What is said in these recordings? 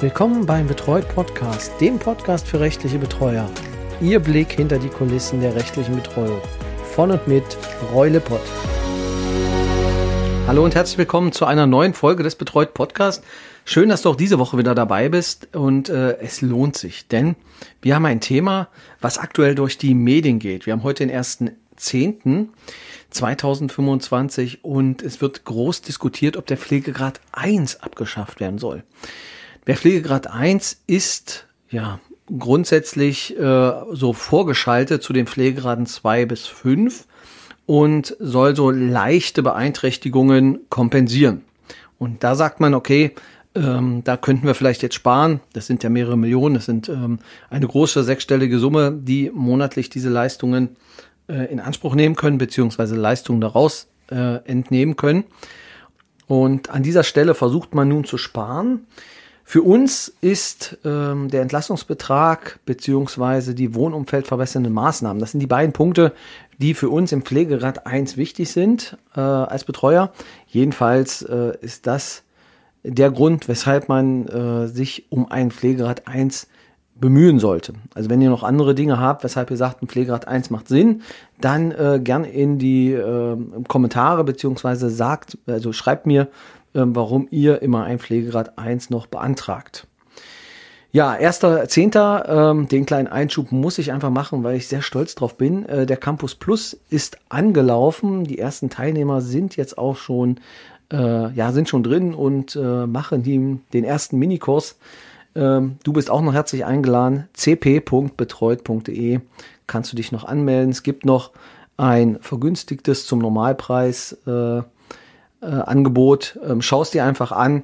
Willkommen beim Betreut Podcast, dem Podcast für rechtliche Betreuer. Ihr Blick hinter die Kulissen der rechtlichen Betreuung. Von und mit Roy Lippert. Hallo und herzlich willkommen zu einer neuen Folge des Betreut Podcast. Schön, dass du auch diese Woche wieder dabei bist und es lohnt sich, denn wir haben ein Thema, was aktuell durch die Medien geht. Wir haben heute den 1.10.2025 und es wird groß diskutiert, ob der Pflegegrad 1 abgeschafft werden soll. Der Pflegegrad 1 ist ja grundsätzlich so vorgeschaltet zu den Pflegegraden 2 bis 5 und soll so leichte Beeinträchtigungen kompensieren. Und da sagt man, okay, da könnten wir vielleicht jetzt sparen. Das sind ja mehrere Millionen, das sind eine große sechsstellige Summe, die monatlich diese Leistungen in Anspruch nehmen können, beziehungsweise Leistungen daraus entnehmen können. Und an dieser Stelle versucht man nun zu sparen. Für uns ist der Entlastungsbetrag beziehungsweise die wohnumfeldverbessernden Maßnahmen, das sind die beiden Punkte, die für uns im Pflegegrad 1 wichtig sind als Betreuer. Jedenfalls ist das der Grund, weshalb man sich um einen Pflegegrad 1 bemühen sollte. Also wenn ihr noch andere Dinge habt, weshalb ihr sagt, ein Pflegegrad 1 macht Sinn, dann gern in die Kommentare beziehungsweise schreibt mir, warum ihr immer ein Pflegegrad 1 noch beantragt. Ja, 1.10., den kleinen Einschub muss ich einfach machen, weil ich sehr stolz drauf bin. Der Campus Plus ist angelaufen. Die ersten Teilnehmer sind jetzt auch schon, sind schon drin und machen den ersten Minikurs. Du bist auch noch herzlich eingeladen. cp.betreut.de kannst du dich noch anmelden. Es gibt noch ein vergünstigtes zum Normalpreis Angebot. Schau es dir einfach an,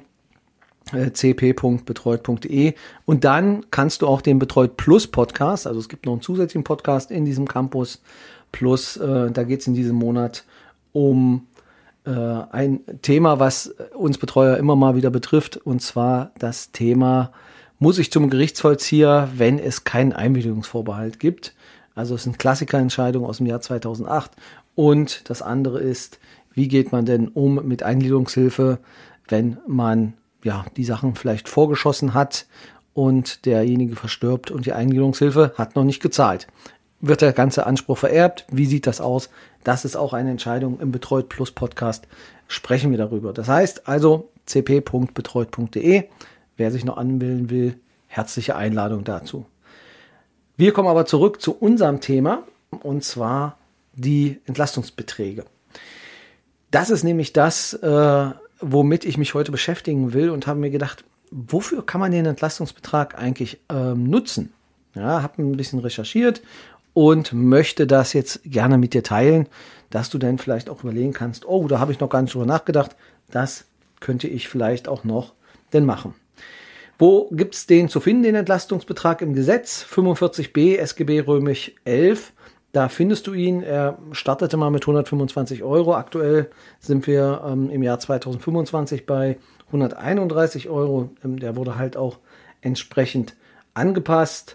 cp.betreut.de, und dann kannst du auch den Betreut Plus Podcast, also es gibt noch einen zusätzlichen Podcast in diesem Campus Plus, da geht es in diesem Monat um ein Thema, was uns Betreuer immer mal wieder betrifft, und zwar das Thema: Muss ich zum Gerichtsvollzieher, wenn es keinen Einwilligungsvorbehalt gibt? Also es sind Klassikerentscheidungen aus dem Jahr 2008, und das andere ist: Wie geht man denn um mit Eingliederungshilfe, wenn man die Sachen vielleicht vorgeschossen hat und derjenige verstirbt und die Eingliederungshilfe hat noch nicht gezahlt? Wird der ganze Anspruch vererbt? Wie sieht das aus? Das ist auch eine Entscheidung. Im Betreut Plus Podcast sprechen wir darüber. Das heißt also cp.betreut.de. Wer sich noch anmelden will, herzliche Einladung dazu. Wir kommen aber zurück zu unserem Thema, und zwar die Entlastungsbeträge. Das ist nämlich das, womit ich mich heute beschäftigen will, und habe mir gedacht, wofür kann man den Entlastungsbetrag eigentlich nutzen? Ja, habe ein bisschen recherchiert und möchte das jetzt gerne mit dir teilen, dass du dann vielleicht auch überlegen kannst, oh, da habe ich noch gar nicht drüber nachgedacht, das könnte ich vielleicht auch noch denn machen. Wo gibt es den zu finden, den Entlastungsbetrag? Im Gesetz 45b SGB römisch 11. Da findest du ihn. Er startete mal mit 125 Euro. Aktuell sind wir im Jahr 2025 bei 131 Euro. Der wurde halt auch entsprechend angepasst.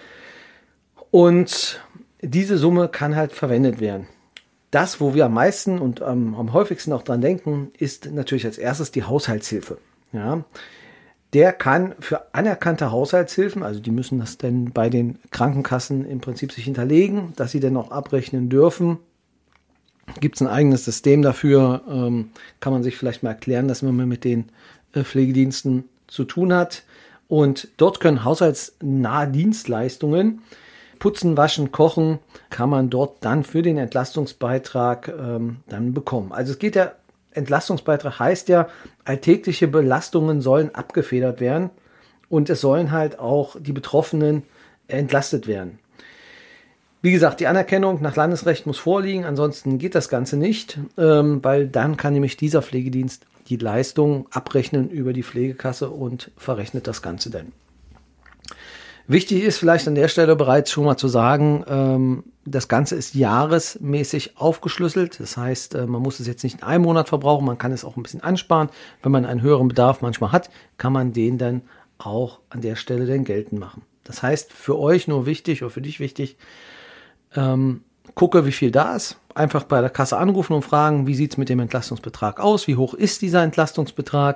Und diese Summe kann halt verwendet werden. Das, wo wir am meisten und am häufigsten auch dran denken, ist natürlich als erstes die Haushaltshilfe. Ja. Der kann für anerkannte Haushaltshilfen, also die müssen das dann bei den Krankenkassen im Prinzip sich hinterlegen, dass sie dann auch abrechnen dürfen. Gibt es ein eigenes System dafür, kann man sich vielleicht mal erklären, dass man mit den Pflegediensten zu tun hat. Und dort können haushaltsnahe Dienstleistungen, Putzen, Waschen, Kochen, kann man dort dann für den Entlastungsbeitrag dann bekommen. Also es geht ja, Entlastungsbeitrag heißt ja, alltägliche Belastungen sollen abgefedert werden und es sollen halt auch die Betroffenen entlastet werden. Wie gesagt, die Anerkennung nach Landesrecht muss vorliegen, ansonsten geht das Ganze nicht, weil dann kann nämlich dieser Pflegedienst die Leistung abrechnen über die Pflegekasse und verrechnet das Ganze dann. Wichtig ist vielleicht an der Stelle bereits schon mal zu sagen, das Ganze ist jahresmäßig aufgeschlüsselt. Das heißt, man muss es jetzt nicht in einem Monat verbrauchen, man kann es auch ein bisschen ansparen. Wenn man einen höheren Bedarf manchmal hat, kann man den dann auch an der Stelle dann geltend machen. Das heißt, für euch nur wichtig oder für dich wichtig, gucke, wie viel da ist. Einfach bei der Kasse anrufen und fragen, wie sieht es mit dem Entlastungsbetrag aus? Wie hoch ist dieser Entlastungsbetrag?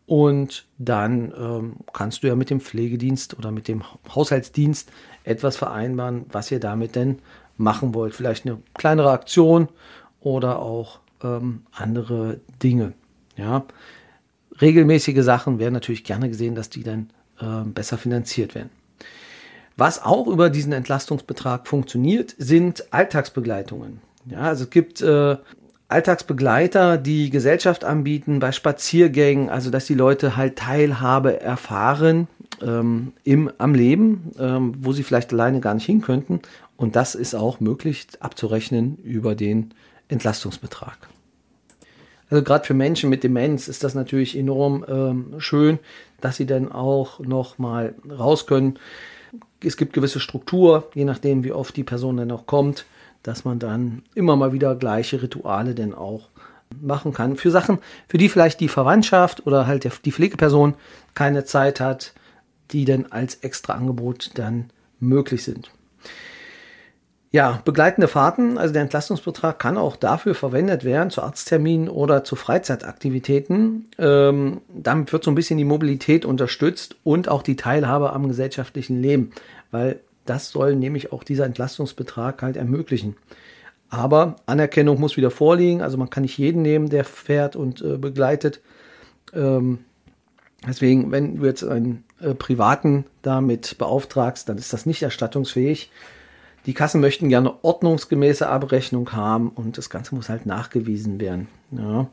Und dann kannst du ja mit dem Pflegedienst oder mit dem Haushaltsdienst etwas vereinbaren, was ihr damit denn machen wollt. Vielleicht eine kleinere Aktion oder auch andere Dinge. Ja. Regelmäßige Sachen werden natürlich gerne gesehen, dass die dann besser finanziert werden. Was auch über diesen Entlastungsbetrag funktioniert, sind Alltagsbegleitungen. Ja, also es gibt Alltagsbegleiter, die Gesellschaft anbieten bei Spaziergängen, also dass die Leute halt Teilhabe erfahren am Leben, wo sie vielleicht alleine gar nicht hin könnten. Und das ist auch möglich abzurechnen über den Entlastungsbetrag. Also gerade für Menschen mit Demenz ist das natürlich enorm schön, dass sie dann auch noch mal raus können. Es gibt gewisse Struktur, je nachdem wie oft die Person dann noch kommt, dass man dann immer mal wieder gleiche Rituale dann auch machen kann. Für Sachen, für die vielleicht die Verwandtschaft oder halt die Pflegeperson keine Zeit hat, die dann als extra Angebot dann möglich sind. Ja, begleitende Fahrten, also der Entlastungsbetrag kann auch dafür verwendet werden, zu Arztterminen oder zu Freizeitaktivitäten. Damit wird so ein bisschen die Mobilität unterstützt und auch die Teilhabe am gesellschaftlichen Leben, weil das soll nämlich auch dieser Entlastungsbetrag halt ermöglichen. Aber Anerkennung muss wieder vorliegen, also man kann nicht jeden nehmen, der fährt und begleitet. Deswegen, wenn du jetzt einen Privaten damit beauftragst, dann ist das nicht erstattungsfähig. Die Kassen möchten gerne ordnungsgemäße Abrechnung haben und das Ganze muss halt nachgewiesen werden. Ja.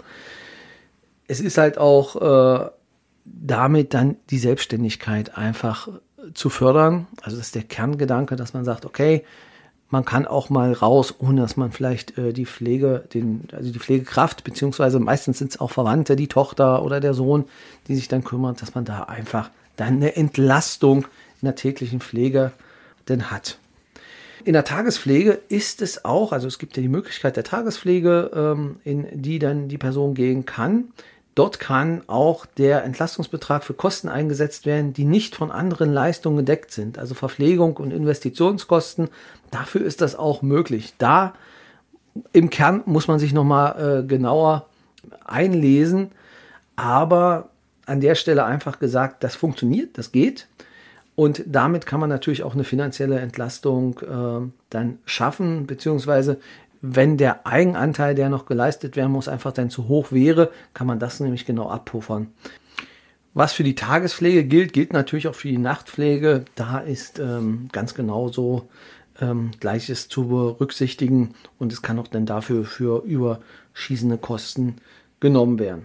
Es ist halt auch damit dann die Selbstständigkeit einfach zu fördern. Also das ist der Kerngedanke, dass man sagt, okay, man kann auch mal raus, ohne dass man vielleicht die Pflegekraft, beziehungsweise meistens sind es auch Verwandte, die Tochter oder der Sohn, die sich dann kümmert, dass man da einfach dann eine Entlastung in der täglichen Pflege denn hat. In der Tagespflege ist es auch, also es gibt ja die Möglichkeit der Tagespflege, in die dann die Person gehen kann. Dort kann auch der Entlastungsbetrag für Kosten eingesetzt werden, die nicht von anderen Leistungen gedeckt sind, also Verpflegung und Investitionskosten. Dafür ist das auch möglich. Da im Kern muss man sich nochmal genauer einlesen, aber an der Stelle einfach gesagt, das funktioniert, das geht. Und damit kann man natürlich auch eine finanzielle Entlastung dann schaffen, beziehungsweise wenn der Eigenanteil, der noch geleistet werden muss, einfach dann zu hoch wäre, kann man das nämlich genau abpuffern. Was für die Tagespflege gilt, gilt natürlich auch für die Nachtpflege. Da ist ganz genauso Gleiches zu berücksichtigen und es kann auch dann dafür für überschießende Kosten genommen werden.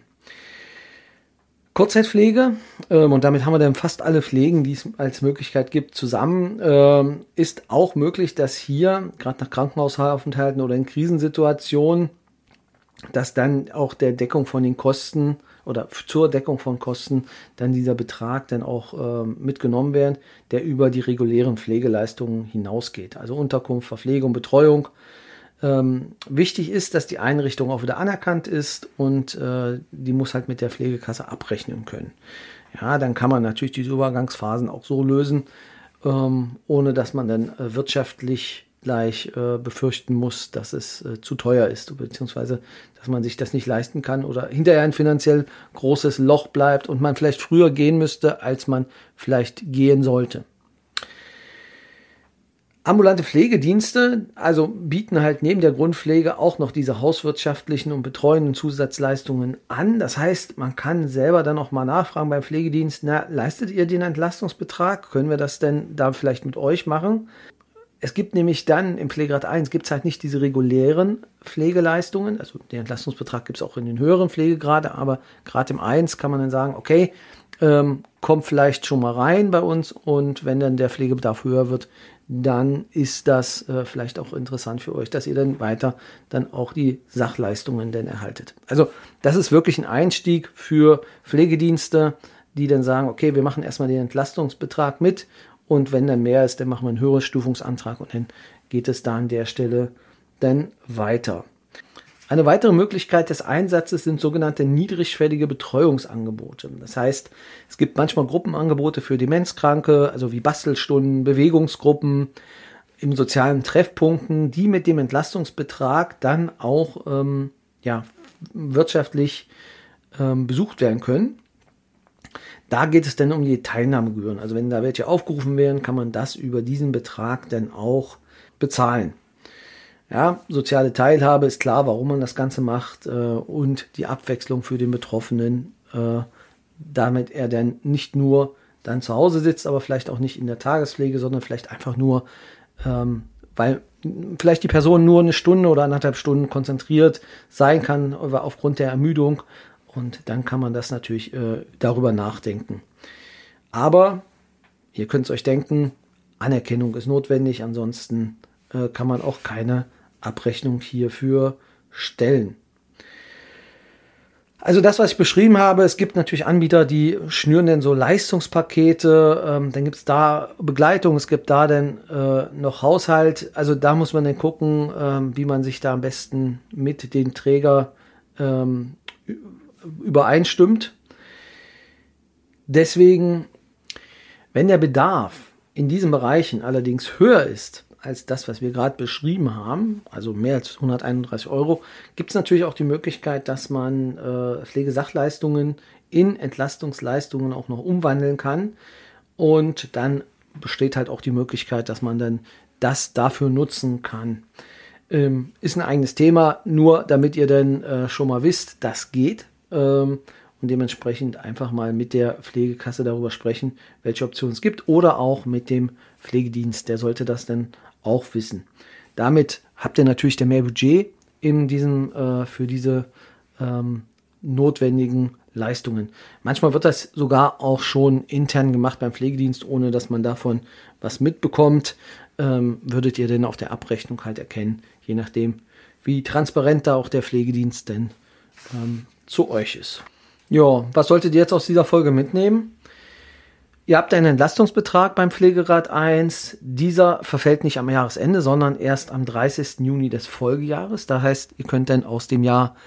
Kurzzeitpflege, und damit haben wir dann fast alle Pflegen, die es als Möglichkeit gibt, zusammen, ist auch möglich, dass hier, gerade nach Krankenhausaufenthalten oder in Krisensituationen, dass dann auch der Deckung von den Kosten oder zur Deckung von Kosten dann dieser Betrag dann auch mitgenommen werden, der über die regulären Pflegeleistungen hinausgeht. Also Unterkunft, Verpflegung, Betreuung. Wichtig ist, dass die Einrichtung auch wieder anerkannt ist und die muss halt mit der Pflegekasse abrechnen können. Ja, dann kann man natürlich diese Übergangsphasen auch so lösen, ohne dass man dann wirtschaftlich gleich befürchten muss, dass es zu teuer ist, beziehungsweise dass man sich das nicht leisten kann oder hinterher ein finanziell großes Loch bleibt und man vielleicht früher gehen müsste, als man vielleicht gehen sollte. Ambulante Pflegedienste, also bieten halt neben der Grundpflege auch noch diese hauswirtschaftlichen und betreuenden Zusatzleistungen an. Das heißt, man kann selber dann auch mal nachfragen beim Pflegedienst, leistet ihr den Entlastungsbetrag? Können wir das denn da vielleicht mit euch machen? Es gibt nämlich dann im Pflegegrad 1 gibt es halt nicht diese regulären Pflegeleistungen, also den Entlastungsbetrag gibt es auch in den höheren Pflegegrade, aber gerade im 1 kann man dann sagen, okay, kommt vielleicht schon mal rein bei uns und wenn dann der Pflegebedarf höher wird, dann ist das vielleicht auch interessant für euch, dass ihr dann weiter dann auch die Sachleistungen dann erhaltet. Also das ist wirklich ein Einstieg für Pflegedienste, die dann sagen, okay, wir machen erstmal den Entlastungsbetrag mit und wenn dann mehr ist, dann machen wir einen höheren Stufungsantrag und dann geht es da an der Stelle dann weiter. Eine weitere Möglichkeit des Einsatzes sind sogenannte niedrigschwellige Betreuungsangebote. Das heißt, es gibt manchmal Gruppenangebote für Demenzkranke, also wie Bastelstunden, Bewegungsgruppen in sozialen Treffpunkten, die mit dem Entlastungsbetrag dann auch wirtschaftlich besucht werden können. Da geht es dann um die Teilnahmegebühren. Also wenn da welche aufgerufen werden, kann man das über diesen Betrag dann auch bezahlen. Ja, soziale Teilhabe ist klar, warum man das Ganze macht und die Abwechslung für den Betroffenen, damit er dann nicht nur dann zu Hause sitzt, aber vielleicht auch nicht in der Tagespflege, sondern vielleicht einfach nur, weil vielleicht die Person nur eine Stunde oder 1,5 Stunden konzentriert sein kann aufgrund der Ermüdung, und dann kann man das natürlich darüber nachdenken. Aber ihr könnt es euch denken, Anerkennung ist notwendig, ansonsten kann man auch keine Abrechnung hierfür stellen. Also das, was ich beschrieben habe, es gibt natürlich Anbieter, die schnüren dann so Leistungspakete, dann gibt es da Begleitung, es gibt da dann noch Haushalt. Also da muss man dann gucken, wie man sich da am besten mit den Träger übereinstimmt. Deswegen, wenn der Bedarf in diesen Bereichen allerdings höher ist als das, was wir gerade beschrieben haben, also mehr als 131 €, gibt es natürlich auch die Möglichkeit, dass man Pflegesachleistungen in Entlastungsleistungen auch noch umwandeln kann. Und dann besteht halt auch die Möglichkeit, dass man dann das dafür nutzen kann. Ist ein eigenes Thema, nur damit ihr dann schon mal wisst, das geht. Und dementsprechend einfach mal mit der Pflegekasse darüber sprechen, welche Optionen es gibt, oder auch mit dem Pflegedienst, der sollte das dann auch wissen. Damit habt ihr natürlich mehr Budget in diesem, für diese notwendigen Leistungen. Manchmal wird das sogar auch schon intern gemacht beim Pflegedienst, ohne dass man davon was mitbekommt. Würdet ihr denn auf der Abrechnung halt erkennen, je nachdem, wie transparent da auch der Pflegedienst denn zu euch ist. Ja, was solltet ihr jetzt aus dieser Folge mitnehmen? Ihr habt einen Entlastungsbetrag beim Pflegegrad 1. Dieser verfällt nicht am Jahresende, sondern erst am 30. Juni des Folgejahres. Das heißt, ihr könnt dann aus dem Jahr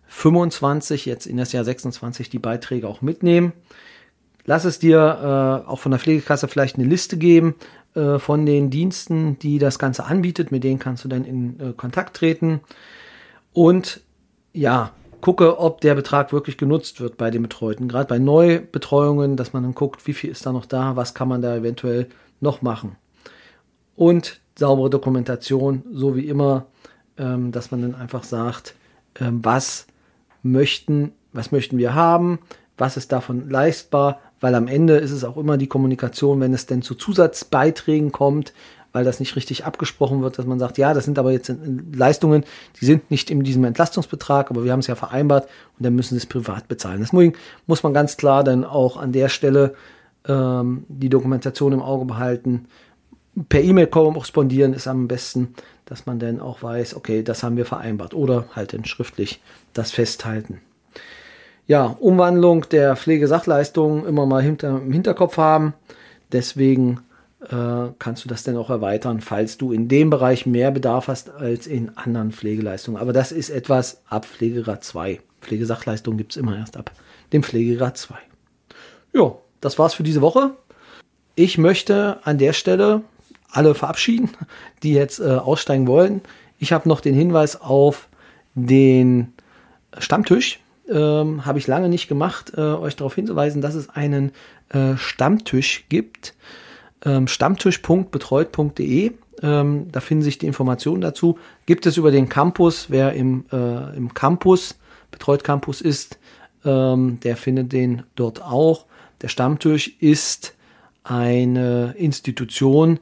25 jetzt in das Jahr 26 die Beiträge auch mitnehmen. Lass es dir auch von der Pflegekasse vielleicht eine Liste geben von den Diensten, die das Ganze anbietet. Mit denen kannst du dann in Kontakt treten. Und ja, gucke, ob der Betrag wirklich genutzt wird bei den Betreuten. Gerade bei Neubetreuungen, dass man dann guckt, wie viel ist da noch da, was kann man da eventuell noch machen. Und saubere Dokumentation, so wie immer, dass man dann einfach sagt, was möchten wir haben, was ist davon leistbar, weil am Ende ist es auch immer die Kommunikation, wenn es denn zu Zusatzbeiträgen kommt, weil das nicht richtig abgesprochen wird, dass man sagt, ja, das sind aber jetzt Leistungen, die sind nicht in diesem Entlastungsbetrag, aber wir haben es ja vereinbart und dann müssen sie es privat bezahlen. Deswegen muss man ganz klar dann auch an der Stelle die Dokumentation im Auge behalten. Per E-Mail korrespondieren ist am besten, dass man dann auch weiß, okay, das haben wir vereinbart, oder halt dann schriftlich das festhalten. Ja, Umwandlung der Pflegesachleistungen immer mal im Hinterkopf haben. Deswegen kannst du das dann auch erweitern, falls du in dem Bereich mehr Bedarf hast als in anderen Pflegeleistungen. Aber das ist etwas ab Pflegegrad 2. Pflegesachleistungen gibt es immer erst ab dem Pflegegrad 2. Ja, das war's für diese Woche. Ich möchte an der Stelle alle verabschieden, die jetzt aussteigen wollen. Ich habe noch den Hinweis auf den Stammtisch. Habe ich lange nicht gemacht, euch darauf hinzuweisen, dass es einen Stammtisch gibt. Stammtisch.betreut.de. Da finden sich die Informationen dazu. Gibt es über den Campus. Wer im Campus, Betreut Campus ist, der findet den dort auch. Der Stammtisch ist eine Institution,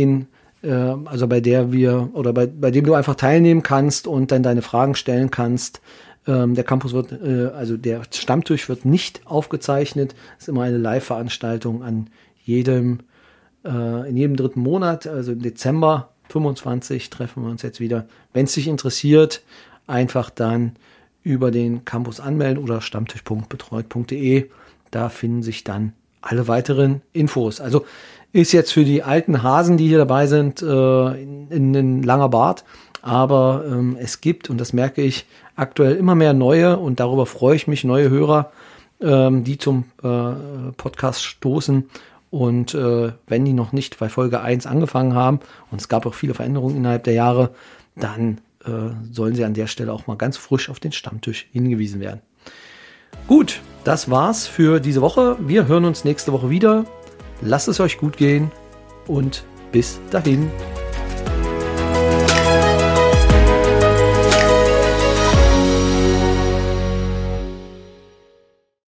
also bei der bei dem du einfach teilnehmen kannst und dann deine Fragen stellen kannst. Der Campus also der Stammtisch wird nicht aufgezeichnet. Es ist immer eine Live-Veranstaltung in jedem dritten Monat, also im Dezember 25 treffen wir uns jetzt wieder. Wenn es dich interessiert, einfach dann über den Campus anmelden oder stammtisch.betreut.de. Da finden sich dann alle weiteren Infos. Also ist jetzt für die alten Hasen, die hier dabei sind, ein langer Bart. Aber es gibt, und das merke ich, aktuell immer mehr neue, und darüber freue ich mich, neue Hörer, die zum Podcast stoßen. Und wenn die noch nicht bei Folge 1 angefangen haben, und es gab auch viele Veränderungen innerhalb der Jahre, dann sollen sie an der Stelle auch mal ganz frisch auf den Stammtisch hingewiesen werden. Gut, das war's für diese Woche. Wir hören uns nächste Woche wieder. Lasst es euch gut gehen und bis dahin.